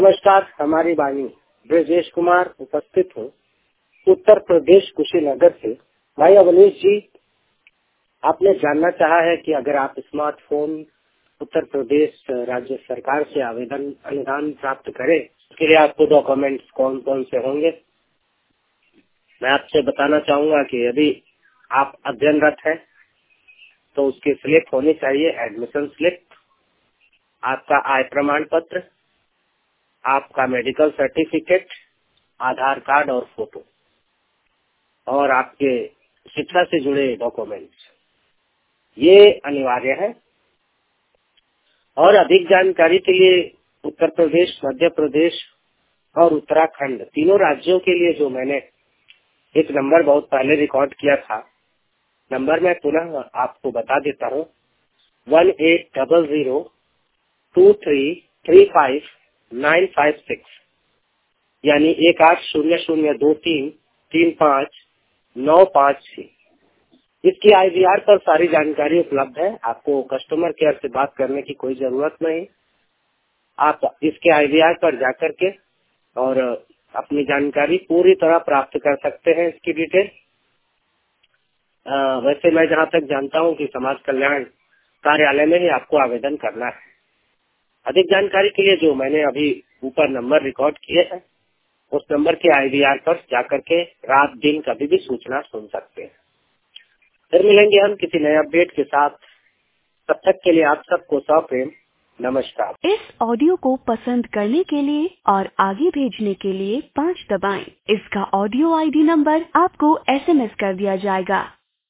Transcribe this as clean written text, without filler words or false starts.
नमस्कार, हमारी वाणी ब्रजेश कुमार उपस्थित हूँ उत्तर प्रदेश कुशीनगर से। भाई अवनीश जी, आपने जानना चाहा है कि अगर आप स्मार्टफोन उत्तर प्रदेश राज्य सरकार से आवेदन अनुदान प्राप्त करें, उसके लिए आपको डॉक्यूमेंट्स कौन कौन से होंगे। मैं आपसे बताना चाहूंगा कि यदि आप अध्ययनरत हैं तो उसकी स्लिप होनी चाहिए, एडमिशन स्लिप, आपका आय प्रमाण पत्र, आपका मेडिकल सर्टिफिकेट, आधार कार्ड और फोटो, और आपके शिक्षा से जुड़े डॉक्यूमेंट्स, ये अनिवार्य है। और अधिक जानकारी के लिए उत्तर प्रदेश, मध्य प्रदेश और उत्तराखंड तीनों राज्यों के लिए जो मैंने एक नंबर बहुत पहले रिकॉर्ड किया था, नंबर मैं पुनः आपको बता देता हूँ, 180023359556, यानी 180023359556। इसकी IVR पर सारी जानकारी उपलब्ध है, आपको कस्टमर केयर से बात करने की कोई जरूरत नहीं। आप इसके IVR पर जाकर के और अपनी जानकारी पूरी तरह प्राप्त कर सकते हैं। इसकी डिटेल वैसे मैं जहाँ तक जानता हूँ कि समाज कल्याण कार्यालय में ही आपको आवेदन करना है। अधिक जानकारी के लिए जो मैंने अभी ऊपर नंबर रिकॉर्ड किए हैं, उस नंबर के IVR पर जाकर के रात दिन कभी भी सूचना सुन सकते हैं। फिर मिलेंगे हम किसी नए अपडेट के साथ। तब तक के लिए आप सबको सप्रेम नमस्कार। इस ऑडियो को पसंद करने के लिए और आगे भेजने के लिए 5 दबाएं। इसका ऑडियो ID नंबर आपको SMS कर दिया जाएगा।